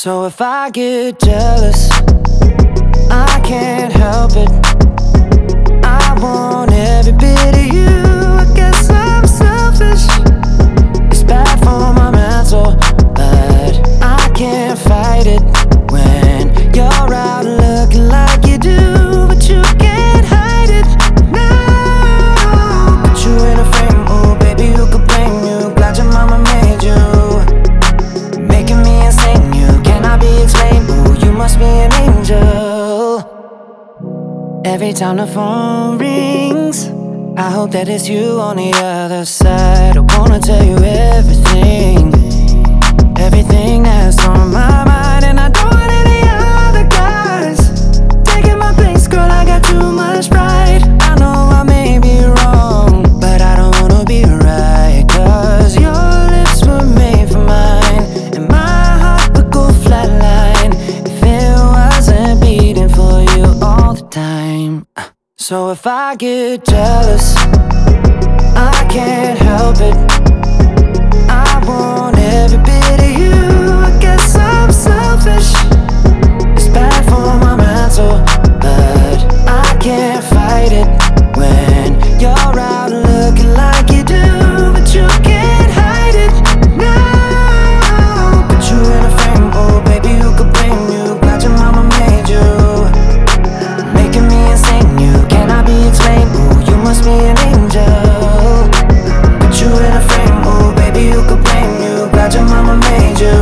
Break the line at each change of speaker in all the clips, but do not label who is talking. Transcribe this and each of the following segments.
So if I get jealous, I can't help it. I want every bit of you. I guess I'm selfish. It's bad for my mental, but I can't fight it when you're out looking like you do, but you can't hide it. No, put you in a frame, oh baby, who could blame you? Glad your mama made you, making me insane. You cannot be explained. Ooh, you must be an angel. Every time the phone rings, I hope that it's you on the other side. I wanna tell you everything, everything that's on my mind. And I don't want any other guys taking my place, girl, I got too much pride. I know I may be wrong, but I don't wanna be right, 'cause your lips were made for mine, and my heart would go flatline if it wasn't beating for you all the time. So if I get jealous, I can't help it. I want every bit of you. I guess I'm selfish. It's bad for my mental, but I can't fight it when you're out looking like you do, but you can't hide it. No, put you in a frame, oh baby, who could blame you? Glad your mama made you, making me insane. You cannot be explained. Ooh, you must be an angel. Put you in a frame, oh baby, who could blame you? Glad your mama made you,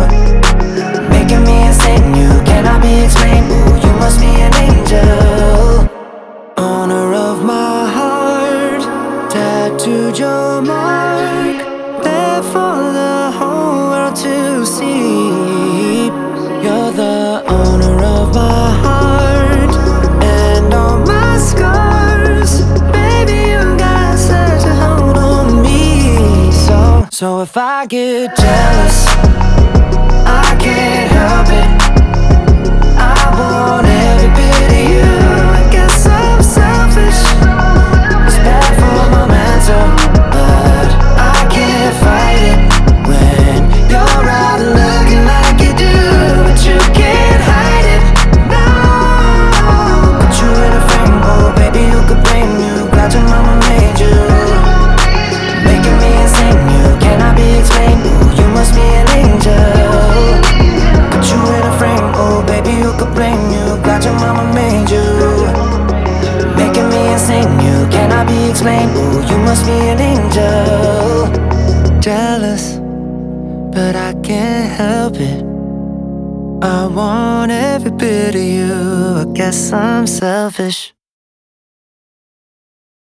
making me insane. You cannot be explained. Ooh, you must be an angel. Owner of my heart, tattooed your mark, there for the whole world to see. You're the owner of my heart and all my scars. Baby, you got such a hold on me. So if I get jealous, I can't help it. I want every bit of you. I guess I'm selfish. It's bad for my mental, but I can't fight it when you're out looking like you do, but you can't hide it. No, put you in a frame, oh baby, who could blame you? Glad your mama made you, making me insane. You cannot be explained. Ooh, you must be an angel. Put you in a frame, oh baby, who could blame you? Glad your mama made you, making me insane. You cannot be explained. Ooh, you must be an angel. Jealous, but I can't help it. I want every bit of you. I guess I'm selfish.